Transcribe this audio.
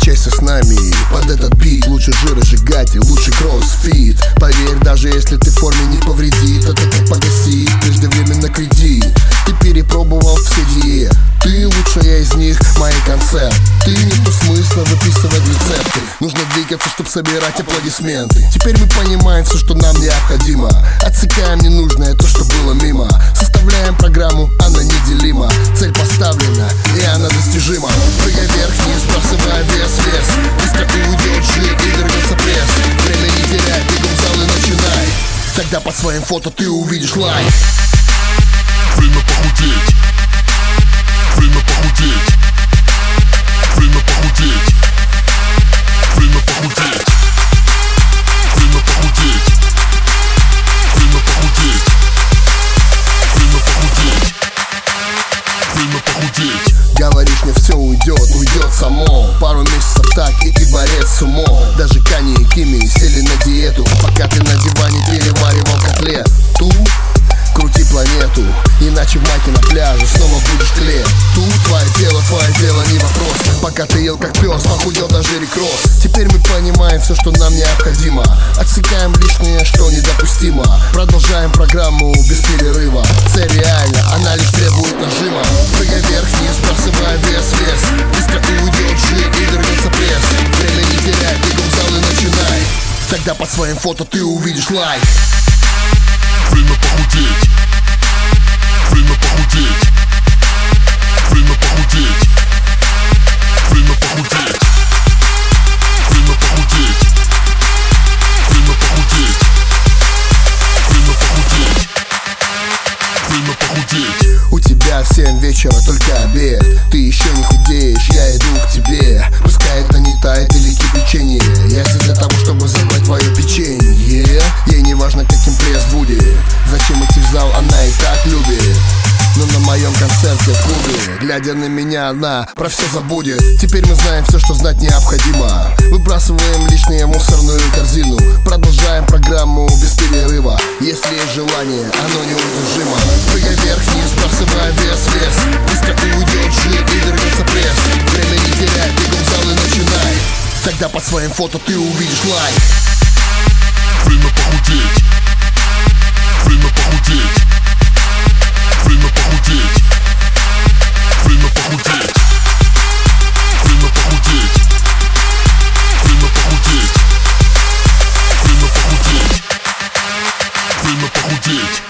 Качайся с нами под этот бит. Лучше жира сжигать и лучше кроссфит. Поверь, даже если ты в форме не повредит, это как погасить преждевременно кредит. Ты перепробовал все диеты, ты лучшая из них, мои концерты. Ты нету смысла выписывать рецепты. Нужно двигаться, чтобы собирать аплодисменты. Теперь мы понимаем все, что нам необходимо. Отсекаем ненужное, то, что было мимо. Составляем программу, она неделима. Цель поставлена, и она достижима. Прыгай вверх-вниз, бросывая вес. Быстро уйдет жир и вернется пресс. Время не теряй, бегом в зал и начинай. Тогда по своим фото ты увидишь лайк. Время похудеть. Время похудеть. Время похудеть. Время похудеть. Время похудеть. Время похудеть. Время похудеть. Время похудеть. Говоришь, мне все уйдет само. Пару месяцев так, и ты борец с умом. Даже Кани и Кими сели на диету, пока ты на диване переваривал котлету. Крути планету, иначе в майке на пляже снова будешь тлеть. Тут твое дело не вопрос. Пока ты ел как пес, похудел даже рекросс. Теперь мы понимаем все, что нам необходимо. Отсекаем лишнее, что недопустимо. Продолжаем программу без перерыва. Цель реальна, она лишь требует нажима. Прыгай вверх-вниз, бросывая вес. Быстро уйдет жир и вернется пресс. Время не теряй, бегом в зал и начинай. Тогда по своим фото ты увидишь лайк. Время похудеть. Время похудеть. Время похудеть. Время похудеть. Время похудеть. Время похудеть. Время похудеть. Время похудеть. У тебя в 7 вечера только обед. Ты еще не худеешь, я иду к тебе. Пускай это не тает или кипячение. Я здесь для того, чтобы забрать твое печенье. Ей не важно, каким пресс будет. Зачем идти в зал, она и так любит. Но на моем концерте в клубе, глядя на меня, она про все забудет. Теперь мы знаем все, что знать необходимо. Выбрасываем лишнее в мусорную корзину. Продолжаем программу без перерыва. Если есть желание, оно неудержимо. Прыгай вверх-вниз, бросывая вес. Быстро уйдет жир и вернется пресс. Время не теряй, бегом в зал и начинай. Тогда по своим фото ты увидишь лайк. Время похудеть. Время похудеть. Время похудеть. Время похудеть. Время похудеть. Время похудеть. Время похудеть. Время похудеть.